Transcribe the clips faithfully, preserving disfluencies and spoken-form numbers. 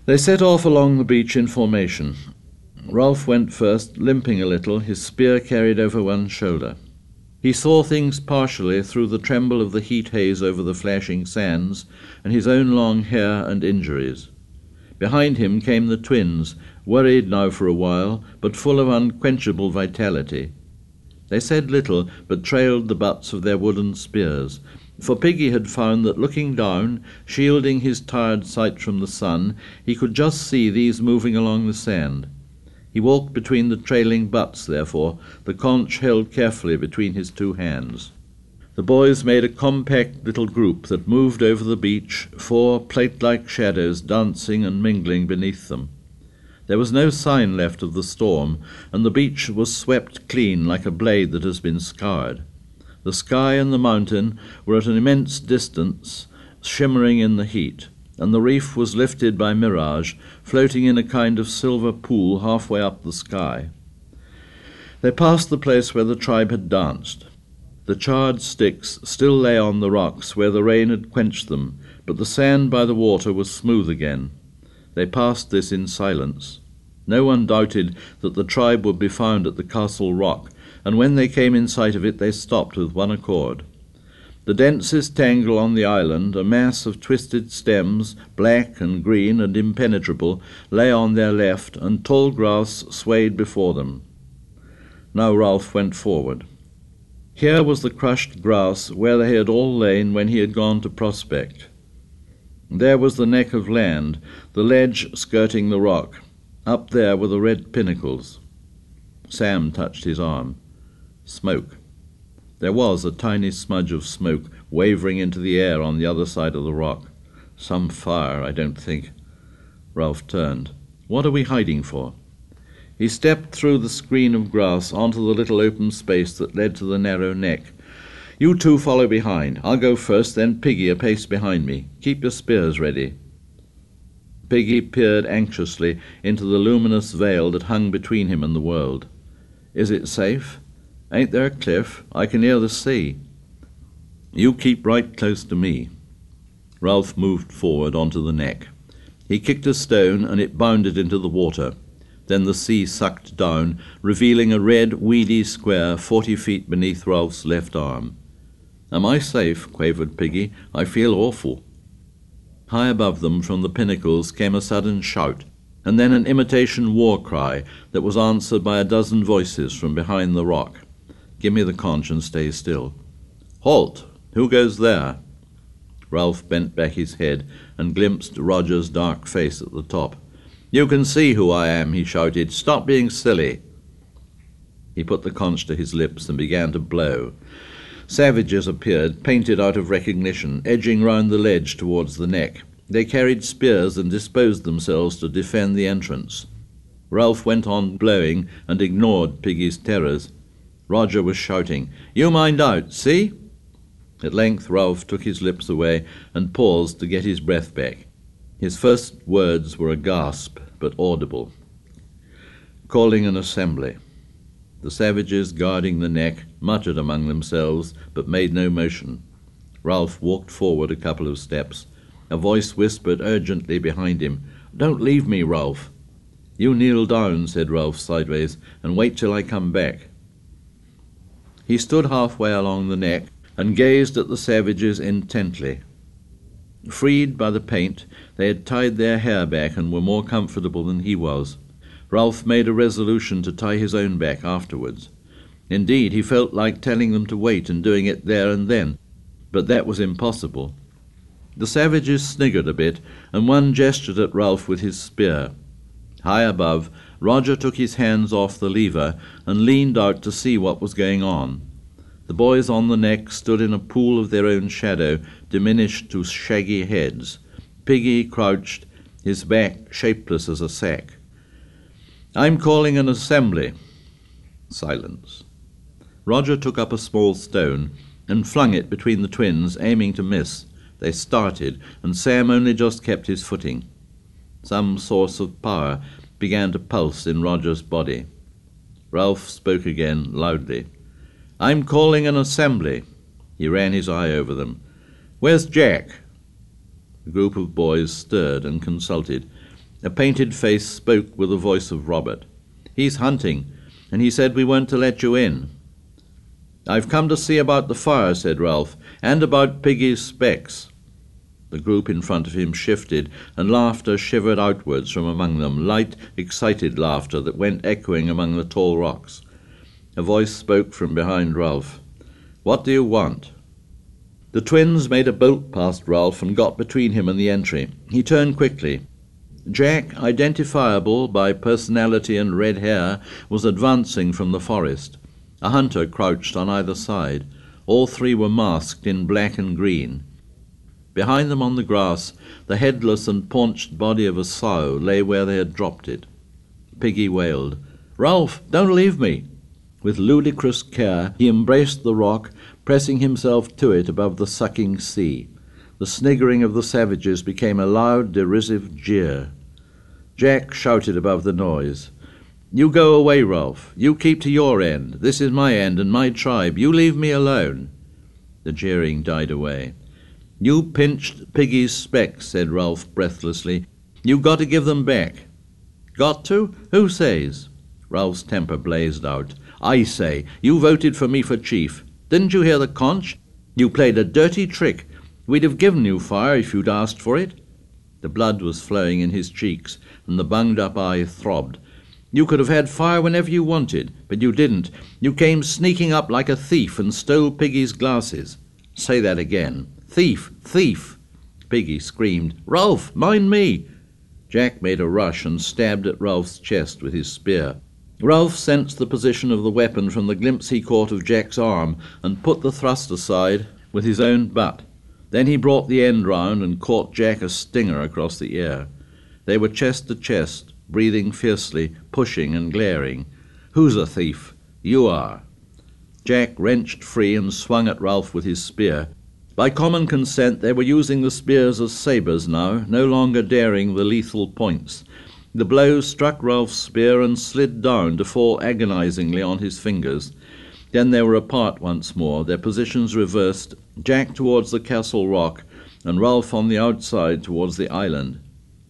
They set off along the beach in formation. Ralph went first, limping a little, his spear carried over one shoulder. He saw things partially through the tremble of the heat haze over the flashing sands and his own long hair and injuries. Behind him came the twins, worried now for a while, but full of unquenchable vitality. They said little, but trailed the butts of their wooden spears, for Piggy had found that looking down, shielding his tired sight from the sun, he could just see these moving along the sand. He walked between the trailing butts, therefore, the conch held carefully between his two hands. The boys made a compact little group that moved over the beach, four plate-like shadows dancing and mingling beneath them. There was no sign left of the storm, and the beach was swept clean like a blade that has been scoured. The sky and the mountain were at an immense distance, shimmering in the heat, and the reef was lifted by mirage, floating in a kind of silver pool halfway up the sky. They passed the place where the tribe had danced. The charred sticks still lay on the rocks where the rain had quenched them, but the sand by the water was smooth again. They passed this in silence. No one doubted that the tribe would be found at the Castle Rock, and when they came in sight of it they stopped with one accord. The densest tangle on the island, a mass of twisted stems, black and green and impenetrable, lay on their left, and tall grass swayed before them. Now Ralph went forward. Here was the crushed grass where they had all lain when he had gone to prospect. There was the neck of land, the ledge skirting the rock. Up there were the red pinnacles. Sam touched his arm. Smoke. There was a tiny smudge of smoke wavering into the air on the other side of the rock. Some fire, I don't think. Ralph turned. What are we hiding for? He stepped through the screen of grass onto the little open space that led to the narrow neck. You two follow behind. I'll go first, then Piggy a pace behind me. Keep your spears ready. Piggy peered anxiously into the luminous veil that hung between him and the world. Is it safe? Ain't there a cliff? I can hear the sea. You keep right close to me. Ralph moved forward onto the neck. He kicked a stone and it bounded into the water. Then the sea sucked down, revealing a red, weedy square forty feet beneath Ralph's left arm. Am I safe? Quavered Piggy. I feel awful. High above them from the pinnacles came a sudden shout, and then an imitation war cry that was answered by a dozen voices from behind the rock. Give me the conch and stay still. Halt! Who goes there? Ralph bent back his head and glimpsed Roger's dark face at the top. You can see who I am, he shouted. Stop being silly. He put the conch to his lips and began to blow. Savages appeared, painted out of recognition, edging round the ledge towards the neck. They carried spears and disposed themselves to defend the entrance. Ralph went on blowing and ignored Piggy's terrors. Roger was shouting, You mind out, see? At length Ralph took his lips away and paused to get his breath back. His first words were a gasp, but audible. Calling an assembly. The savages guarding the neck muttered among themselves, but made no motion. Ralph walked forward a couple of steps. A voice whispered urgently behind him, Don't leave me, Ralph. You kneel down, said Ralph sideways, and wait till I come back. He stood halfway along the neck and gazed at the savages intently. Freed by the paint, they had tied their hair back and were more comfortable than he was. Ralph made a resolution to tie his own back afterwards. Indeed, he felt like telling them to wait and doing it there and then, but that was impossible. The savages sniggered a bit, and one gestured at Ralph with his spear. High above, Roger took his hands off the lever and leaned out to see what was going on. The boys on the neck stood in a pool of their own shadow, diminished to shaggy heads. Piggy crouched, his back shapeless as a sack. I'm calling an assembly. Silence. Roger took up a small stone and flung it between the twins, aiming to miss. They started, and Sam only just kept his footing. Some source of power began to pulse in Roger's body. Ralph spoke again, loudly. I'm calling an assembly. He ran his eye over them. Where's Jack? The group of boys stirred and consulted. A painted face spoke with the voice of Robert. "He's hunting, and he said we weren't to let you in." "I've come to see about the fire," said Ralph, "and about Piggy's specs." The group in front of him shifted, and laughter shivered outwards from among them, light, excited laughter that went echoing among the tall rocks. A voice spoke from behind Ralph. "What do you want?" The twins made a bolt past Ralph and got between him and the entry. He turned quickly. Jack, identifiable by personality and red hair, was advancing from the forest. A hunter crouched on either side. All three were masked in black and green. Behind them on the grass, the headless and paunched body of a sow lay where they had dropped it. Piggy wailed, "Ralph, don't leave me!" With ludicrous care he embraced the rock, pressing himself to it above the sucking sea. The sniggering of the savages became a loud, derisive jeer. Jack shouted above the noise, "You go away, Ralph. You keep to your end. This is my end and my tribe. You leave me alone." The jeering died away. "You pinched Piggy's specs," said Ralph breathlessly. "You got to give them back." "Got to? Who says?" Ralph's temper blazed out. "I say. You voted for me for chief. Didn't you hear the conch? You played a dirty trick. We'd have given you fire if you'd asked for it." The blood was flowing in his cheeks, and the bunged-up eye throbbed. "You could have had fire whenever you wanted, but you didn't. You came sneaking up like a thief and stole Piggy's glasses." "Say that again." "Thief! Thief!" Piggy screamed, "Ralph, mind me!" Jack made a rush and stabbed at Ralph's chest with his spear. Ralph sensed the position of the weapon from the glimpse he caught of Jack's arm and put the thrust aside with his own butt. Then he brought the end round and caught Jack a stinger across the ear. They were chest to chest, breathing fiercely, pushing and glaring. "Who's a thief?" "You are." Jack wrenched free and swung at Ralph with his spear. By common consent they were using the spears as sabres now, no longer daring the lethal points. The blow struck Ralph's spear and slid down to fall agonizingly on his fingers. Then they were apart once more, their positions reversed, Jack towards the castle rock, and Ralph on the outside towards the island.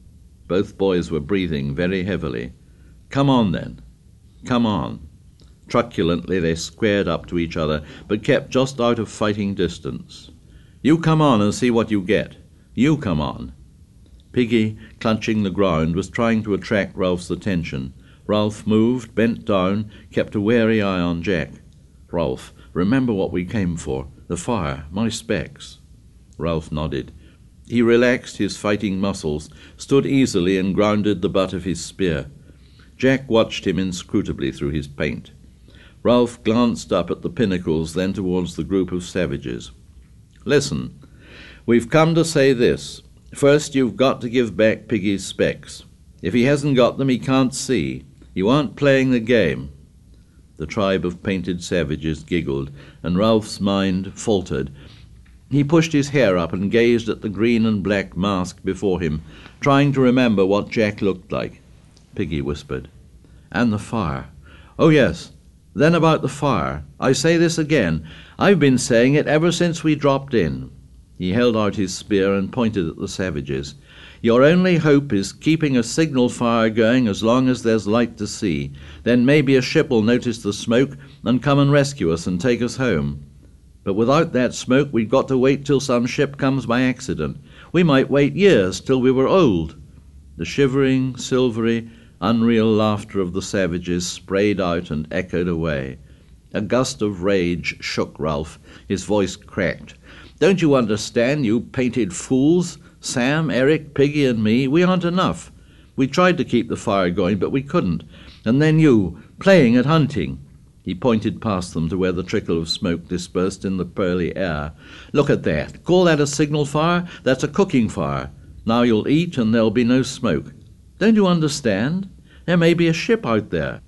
Both boys were breathing very heavily. "Come on, then. Come on." Truculently they squared up to each other, but kept just out of fighting distance. "You come on and see what you get. You come on." Piggy, clutching the ground, was trying to attract Ralph's attention. Ralph moved, bent down, kept a wary eye on Jack. "Ralph, remember what we came for. The fire, my specs." Ralph nodded. He relaxed his fighting muscles, stood easily and grounded the butt of his spear. Jack watched him inscrutably through his paint. Ralph glanced up at the pinnacles, then towards the group of savages. "Listen, we've come to say this. First, you've got to give back Piggy's specs. If he hasn't got them, he can't see. You aren't playing the game." The tribe of painted savages giggled, and Ralph's mind faltered. He pushed his hair up and gazed at the green and black mask before him, trying to remember what Jack looked like. Piggy whispered, "And the fire. Oh, yes. Then about the fire. I say this again. I've been saying it ever since we dropped in." He held out his spear and pointed at the savages. "Your only hope is keeping a signal fire going as long as there's light to see. Then maybe a ship will notice the smoke and come and rescue us and take us home. But without that smoke, we've got to wait till some ship comes by accident. We might wait years, till we were old." The shivering, silvery, unreal laughter of the savages sprayed out and echoed away. A gust of rage shook Ralph. His voice cracked. "Don't you understand, you painted fools? Sam, Eric, Piggy and me, we aren't enough. We tried to keep the fire going, but we couldn't. And then you, playing at hunting." He pointed past them to where the trickle of smoke dispersed in the pearly air. "Look at that. Call that a signal fire? That's a cooking fire. Now you'll eat and there'll be no smoke. Don't you understand? There may be a ship out there."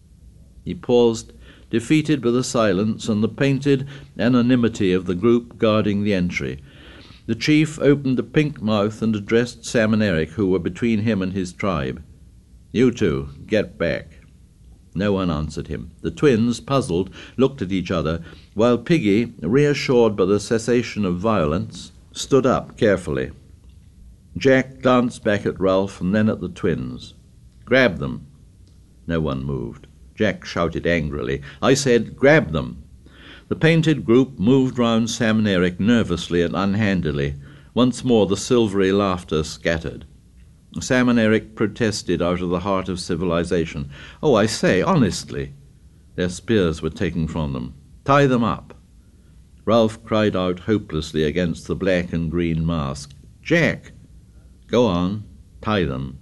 He paused, defeated by the silence and the painted anonymity of the group guarding the entry. The chief opened a pink mouth and addressed Sam and Eric, who were between him and his tribe. "You two, get back." No one answered him. The twins, puzzled, looked at each other, while Piggy, reassured by the cessation of violence, stood up carefully. Jack glanced back at Ralph and then at the twins. "Grab them." No one moved. Jack shouted angrily, "I said grab them." The painted group moved round Sam and Eric nervously and unhandily. Once more the silvery laughter scattered. Sam and Eric protested out of the heart of civilization. "Oh, I say, honestly." Their spears were taken from them. "Tie them up." Ralph cried out hopelessly against the black and green mask. "Jack!" "Go on, tie them."